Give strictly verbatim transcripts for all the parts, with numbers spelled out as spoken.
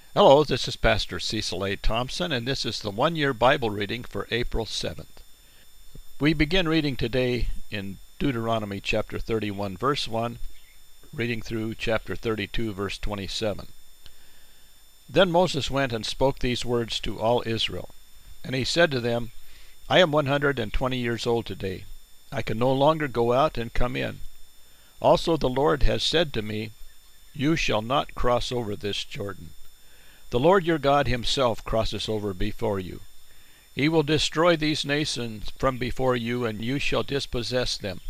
Hello, this is Pastor Cecil A. Thompson, and this is the one-year Bible reading for April seventh. We begin reading today in Deuteronomy chapter thirty-one, verse one, reading through chapter thirty-two, verse twenty-seven. Then Moses went and spoke these words to all Israel. And he said to them, I am one hundred and twenty years old today. I can no longer go out and come in. Also the Lord has said to me, You shall not cross over this Jordan. The Lord your God himself crosses over before you. He will destroy these nations from before you, and you shall dispossess them.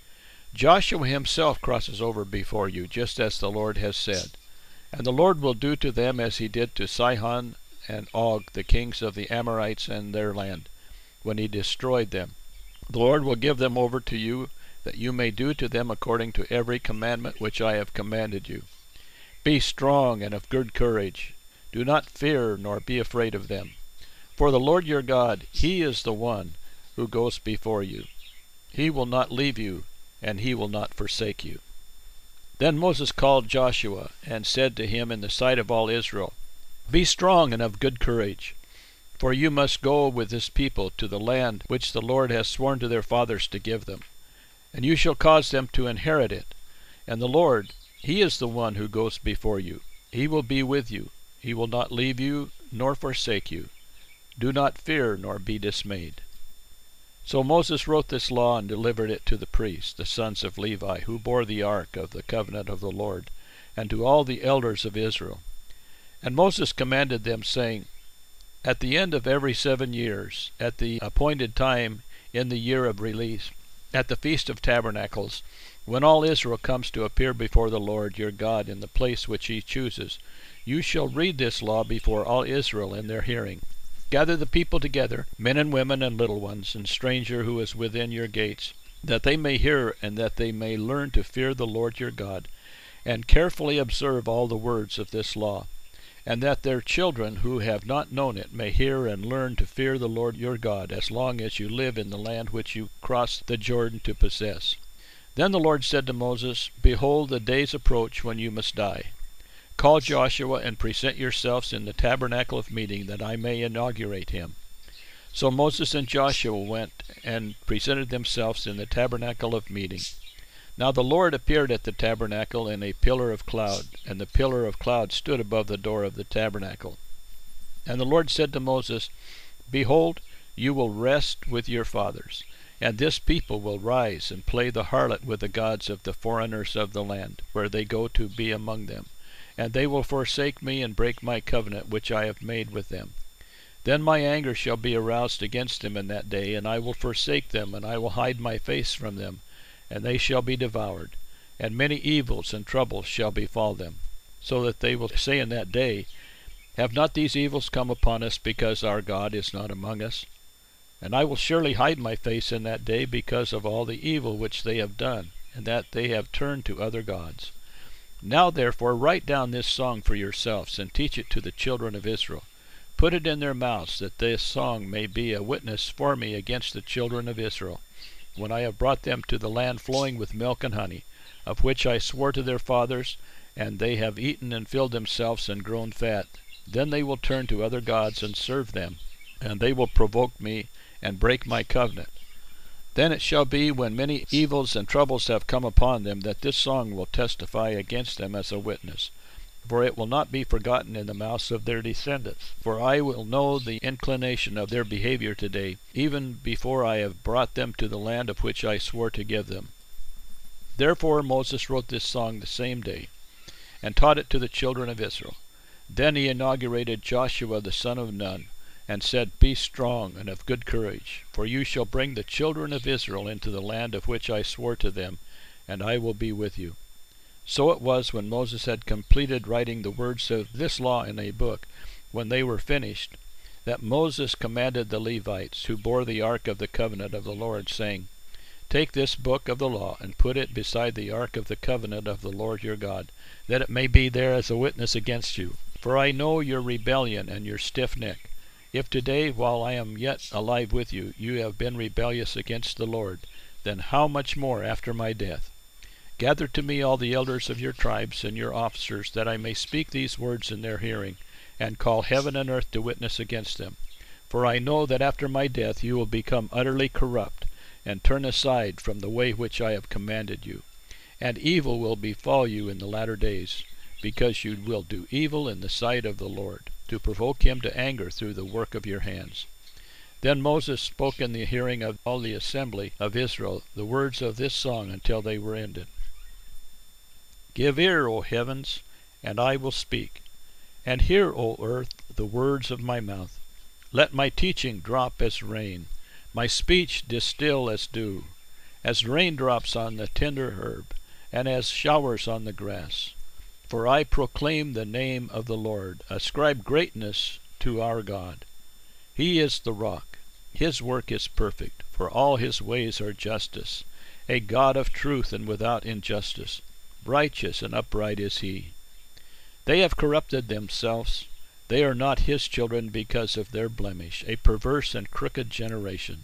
Joshua himself crosses over before you, just as the Lord has said. And the Lord will do to them as he did to Sihon and Og, the kings of the Amorites and their land, when he destroyed them. The Lord will give them over to you, that you may do to them according to every commandment which I have commanded you. Be strong and of good courage. Do not fear nor be afraid of them. For the Lord your God, he is the one who goes before you. He will not leave you, and he will not forsake you. Then Moses called Joshua, and said to him in the sight of all Israel, Be strong and of good courage, for you must go with this people to the land which the Lord has sworn to their fathers to give them. And you shall cause them to inherit it. And the Lord, he is the one who goes before you. He will be with you. He will not leave you, nor forsake you. Do not fear, nor be dismayed. So Moses wrote this law and delivered it to the priests, the sons of Levi, who bore the ark of the covenant of the Lord, and to all the elders of Israel. And Moses commanded them, saying, At the end of every seven years, at the appointed time in the year of release, at the Feast of Tabernacles, when all Israel comes to appear before the Lord your God in the place which he chooses, you shall read this law before all Israel in their hearing. Gather the people together, men and women and little ones, and stranger who is within your gates, that they may hear and that they may learn to fear the Lord your God, and carefully observe all the words of this law, and that their children who have not known it may hear and learn to fear the Lord your God as long as you live in the land which you cross the Jordan to possess. Then the Lord said to Moses, Behold, the days approach when you must die. Call Joshua and present yourselves in the tabernacle of meeting, that I may inaugurate him. So Moses and Joshua went and presented themselves in the tabernacle of meeting. Now the Lord appeared at the tabernacle in a pillar of cloud, and the pillar of cloud stood above the door of the tabernacle. And the Lord said to Moses, Behold, you will rest with your fathers, and this people will rise and play the harlot with the gods of the foreigners of the land, where they go to be among them. And they will forsake me and break my covenant which I have made with them. Then my anger shall be aroused against them in that day, and I will forsake them, and I will hide my face from them, and they shall be devoured. And many evils and troubles shall befall them, so that they will say in that day, Have not these evils come upon us, because our God is not among us? And I will surely hide my face in that day because of all the evil which they have done, and that they have turned to other gods. Now therefore write down this song for yourselves, and teach it to the children of Israel. Put it in their mouths, that this song may be a witness for me against the children of Israel, when I have brought them to the land flowing with milk and honey, of which I swore to their fathers, and they have eaten and filled themselves and grown fat. Then they will turn to other gods and serve them, and they will provoke me and break my covenant. Then it shall be, when many evils and troubles have come upon them, that this song will testify against them as a witness. For it will not be forgotten in the mouths of their descendants. For I will know the inclination of their behavior today, even before I have brought them to the land of which I swore to give them. Therefore Moses wrote this song the same day, and taught it to the children of Israel. Then he inaugurated Joshua the son of Nun, and said, Be strong and of good courage, for you shall bring the children of Israel into the land of which I swore to them, and I will be with you. So it was, when Moses had completed writing the words of this law in a book, when they were finished, that Moses commanded the Levites, who bore the ark of the covenant of the Lord, saying, Take this book of the law, and put it beside the ark of the covenant of the Lord your God, that it may be there as a witness against you. For I know your rebellion and your stiff neck. If today, while I am yet alive with you, you have been rebellious against the Lord, then how much more after my death? Gather to me all the elders of your tribes and your officers, that I may speak these words in their hearing, and call heaven and earth to witness against them. For I know that after my death you will become utterly corrupt, and turn aside from the way which I have commanded you. And evil will befall you in the latter days, because you will do evil in the sight of the Lord, to provoke him to anger through the work of your hands. Then Moses spoke in the hearing of all the assembly of Israel the words of this song until they were ended. Give ear, O heavens, and I will speak, and hear, O earth, the words of my mouth. Let my teaching drop as rain, my speech distill as dew, as raindrops on the tender herb, and as showers on the grass. For I proclaim the name of the Lord, ascribe greatness to our God. He is the rock, his work is perfect, for all his ways are justice, a God of truth and without injustice. Righteous and upright is he. They have corrupted themselves. They are not his children because of their blemish, a perverse and crooked generation.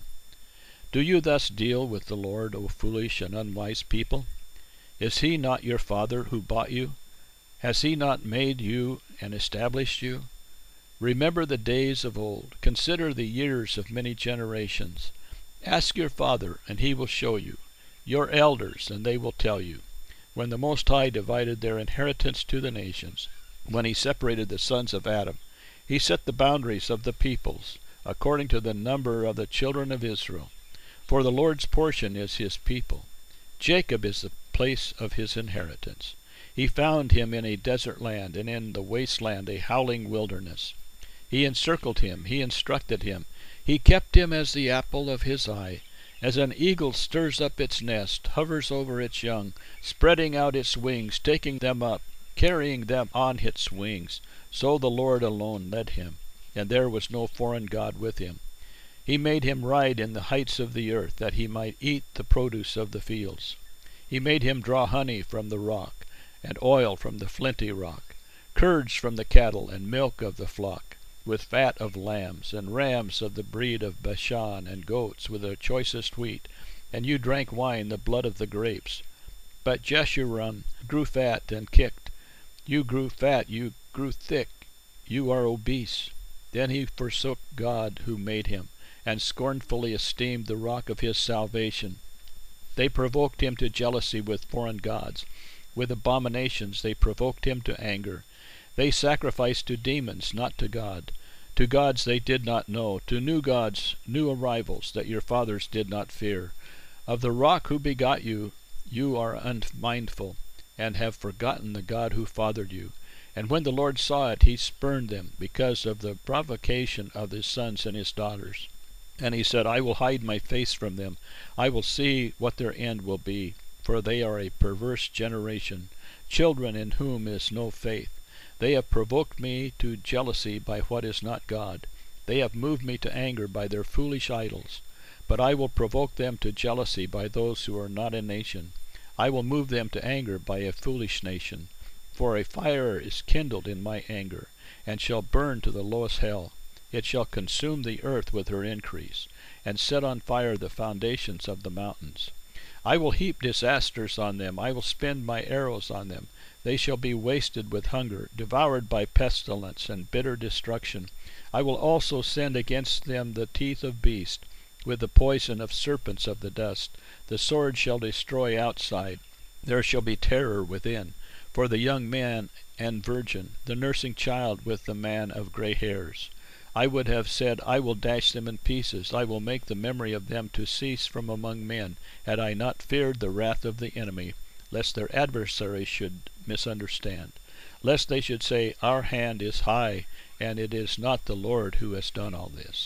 Do you thus deal with the Lord, O foolish and unwise people? Is he not your father who bought you? Has he not made you and established you? Remember the days of old. Consider the years of many generations. Ask your father, and he will show you, your elders, and they will tell you. When the Most High divided their inheritance to the nations, when he separated the sons of Adam, he set the boundaries of the peoples, according to the number of the children of Israel. For the Lord's portion is his people. Jacob is the place of his inheritance. He found him in a desert land, and in the wasteland a howling wilderness. He encircled him, he instructed him, he kept him as the apple of his eye. As an eagle stirs up its nest, hovers over its young, spreading out its wings, taking them up, carrying them on its wings, so the Lord alone led him, and there was no foreign god with him. He made him ride in the heights of the earth, that he might eat the produce of the fields. He made him draw honey from the rock, and oil from the flinty rock, curds from the cattle, and milk of the flock, with fat of lambs, and rams of the breed of Bashan, and goats with the choicest wheat. And you drank wine, the blood of the grapes. But Jeshurun grew fat and kicked. You grew fat, you grew thick, you are obese. Then he forsook God who made him, and scornfully esteemed the rock of his salvation. They provoked him to jealousy with foreign gods. With abominations they provoked him to anger. They sacrificed to demons, not to God. To gods they did not know, to new gods, new arrivals, that your fathers did not fear. Of the rock who begot you, you are unmindful, and have forgotten the God who fathered you. And when the Lord saw it, he spurned them, because of the provocation of his sons and his daughters. And he said, I will hide my face from them. I will see what their end will be, for they are a perverse generation, children in whom is no faith. They have provoked me to jealousy by what is not God. They have moved me to anger by their foolish idols. But I will provoke them to jealousy by those who are not a nation. I will move them to anger by a foolish nation. For a fire is kindled in my anger, and shall burn to the lowest hell. It shall consume the earth with her increase, and set on fire the foundations of the mountains. I will heap disasters on them. I will spend my arrows on them. They shall be wasted with hunger, devoured by pestilence and bitter destruction. I will also send against them the teeth of beasts, with the poison of serpents of the dust. The sword shall destroy outside. There shall be terror within, for the young man and virgin, the nursing child with the man of gray hairs. I would have said, I will dash them in pieces. I will make the memory of them to cease from among men, had I not feared the wrath of the enemy, lest their adversaries should misunderstand, lest they should say, our hand is high, and it is not the Lord who has done all this.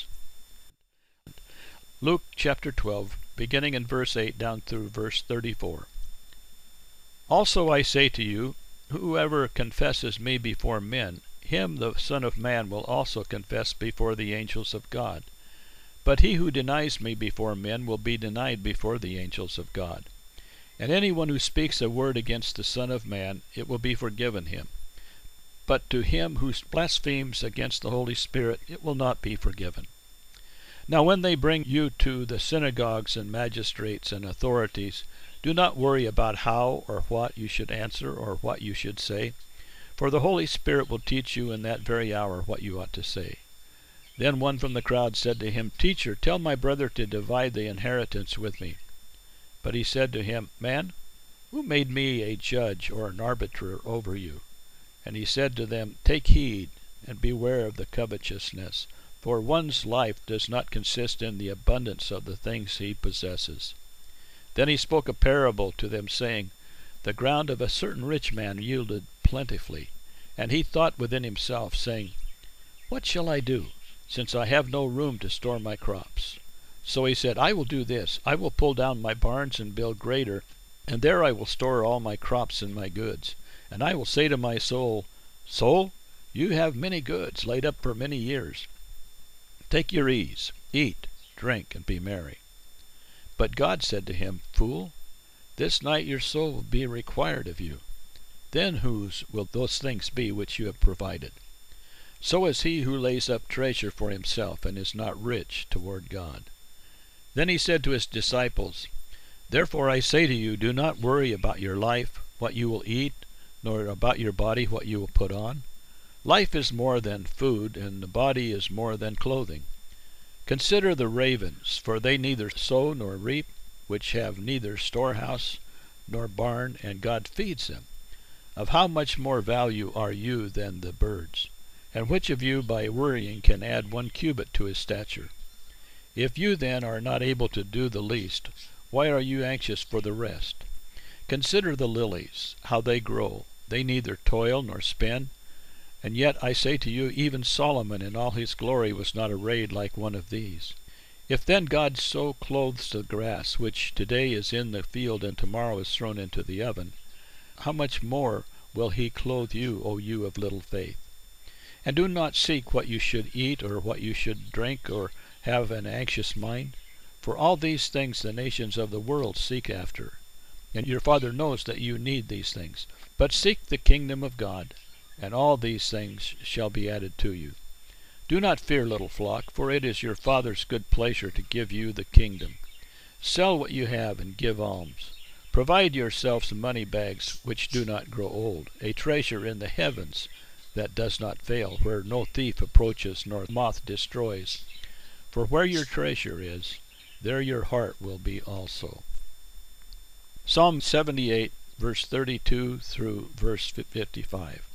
Luke chapter twelve, beginning in verse eight down through verse thirty-four. Also I say to you, whoever confesses me before men, him the Son of Man will also confess before the angels of God. But he who denies me before men will be denied before the angels of God. And anyone who speaks a word against the Son of Man, it will be forgiven him. But to him who blasphemes against the Holy Spirit, it will not be forgiven. Now when they bring you to the synagogues and magistrates and authorities, do not worry about how or what you should answer or what you should say, For the Holy Spirit will teach you in that very hour what you ought to say." Then one from the crowd said to him, "Teacher, tell my brother to divide the inheritance with me." But he said to him, "Man, who made me a judge or an arbiter over you?" And he said to them, "Take heed and beware of the covetousness, for one's life does not consist in the abundance of the things he possesses." Then he spoke a parable to them, saying, "The ground of a certain rich man yielded plentifully. And he thought within himself, saying, What shall I do, since I have no room to store my crops? So he said, I will do this, I will pull down my barns and build greater, and there I will store all my crops and my goods. And I will say to my soul, Soul, you have many goods laid up for many years. Take your ease, eat, drink, and be merry. But God said to him, Fool, this night your soul will be required of you. Then whose will those things be which you have provided? So is he who lays up treasure for himself and is not rich toward God." Then he said to his disciples, "Therefore I say to you, do not worry about your life, what you will eat, nor about your body, what you will put on. Life is more than food, and the body is more than clothing. Consider the ravens, for they neither sow nor reap, which have neither storehouse nor barn, and God feeds them. Of how much more value are you than the birds? And which of you by worrying can add one cubit to his stature? If you then are not able to do the least, why are you anxious for the rest? Consider the lilies, how they grow. They neither toil nor spin. And yet I say to you, even Solomon in all his glory was not arrayed like one of these. If then God so clothes the grass, which today is in the field and tomorrow is thrown into the oven, how much more will he clothe you, O you of little faith? And do not seek what you should eat or what you should drink, or have an anxious mind. For all these things the nations of the world seek after. And your Father knows that you need these things. But seek the kingdom of God, and all these things shall be added to you. Do not fear, little flock, for it is your Father's good pleasure to give you the kingdom. Sell what you have and give alms. Provide yourselves money bags which do not grow old, a treasure in the heavens that does not fail, where no thief approaches nor moth destroys. For where your treasure is, there your heart will be also." Psalm seventy-eight, verse thirty-two through verse fifty-five.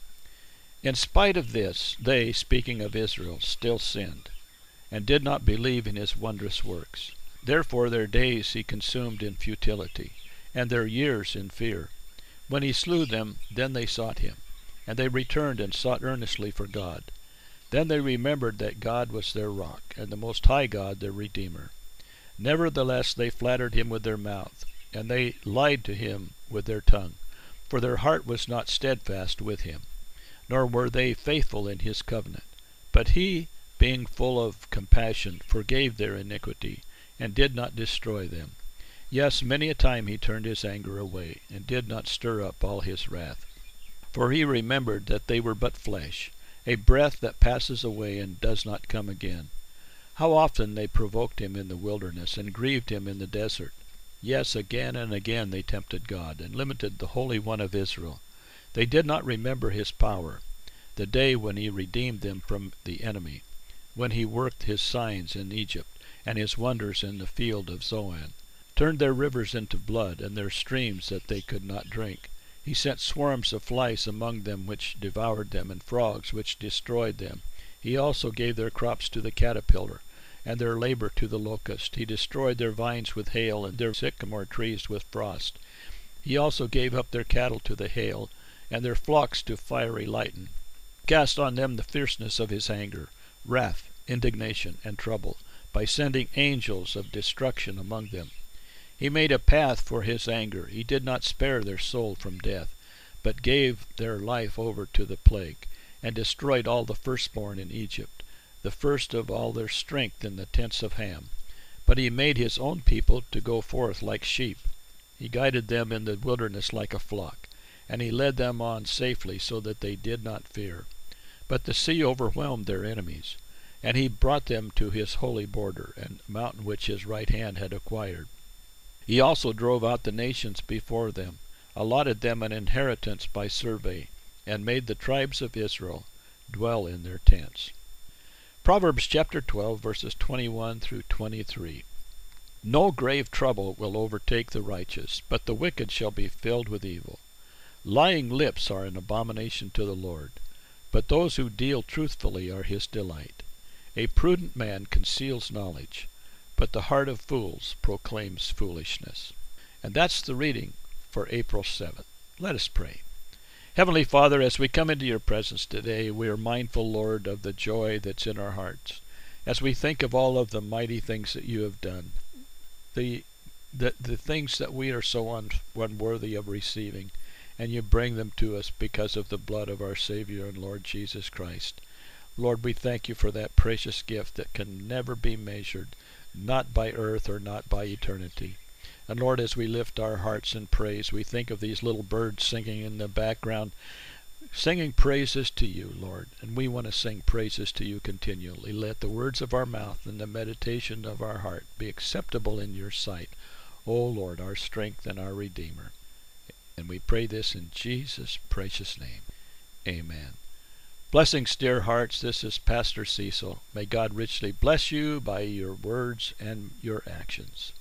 In spite of this, they, speaking of Israel, still sinned, and did not believe in his wondrous works. Therefore their days he consumed in futility, and their years in fear. When he slew them, then they sought him, and they returned and sought earnestly for God. Then they remembered that God was their rock, and the Most High God their Redeemer. Nevertheless they flattered him with their mouth, and they lied to him with their tongue, for their heart was not steadfast with him, nor were they faithful in his covenant. But he, being full of compassion, forgave their iniquity, and did not destroy them. Yes, many a time he turned his anger away, and did not stir up all his wrath. For he remembered that they were but flesh, a breath that passes away and does not come again. How often they provoked him in the wilderness, and grieved him in the desert. Yes, again and again they tempted God, and limited the Holy One of Israel. They did not remember his power, the day when he redeemed them from the enemy, when he worked his signs in Egypt, and his wonders in the field of Zoan, turned their rivers into blood, and their streams that they could not drink. He sent swarms of flies among them which devoured them, and frogs which destroyed them. He also gave their crops to the caterpillar, and their labor to the locust. He destroyed their vines with hail, and their sycamore trees with frost. He also gave up their cattle to the hail, and their flocks to fiery lightning. Cast on them the fierceness of his anger, wrath, indignation, and trouble, by sending angels of destruction among them. He made a path for his anger. He did not spare their soul from death, but gave their life over to the plague, and destroyed all the firstborn in Egypt, the first of all their strength in the tents of Ham. But he made his own people to go forth like sheep. He guided them in the wilderness like a flock, and he led them on safely so that they did not fear. But the sea overwhelmed their enemies, and he brought them to his holy border, and mountain which his right hand had acquired. He also drove out the nations before them, allotted them an inheritance by survey, and made the tribes of Israel dwell in their tents. Proverbs chapter twelve, verses twenty-one through twenty-three. No grave trouble will overtake the righteous, but the wicked shall be filled with evil. Lying lips are an abomination to the Lord, but those who deal truthfully are his delight. A prudent man conceals knowledge, but the heart of fools proclaims foolishness. And that's the reading for April seventh. Let us pray. Heavenly Father, as we come into your presence today, we are mindful, Lord, of the joy that's in our hearts. As we think of all of the mighty things that you have done, the the, the things that we are so un, unworthy of receiving, and you bring them to us because of the blood of our Savior and Lord Jesus Christ. Lord, we thank you for that precious gift that can never be measured, not by earth or not by eternity. And Lord, as we lift our hearts in praise, we think of these little birds singing in the background, singing praises to you, Lord. And we want to sing praises to you continually. Let the words of our mouth and the meditation of our heart be acceptable in your sight, O Lord, our strength and our Redeemer. And we pray this in Jesus' precious name. Amen. Blessings, dear hearts. This is Pastor Cecil. May God richly bless you by your words and your actions.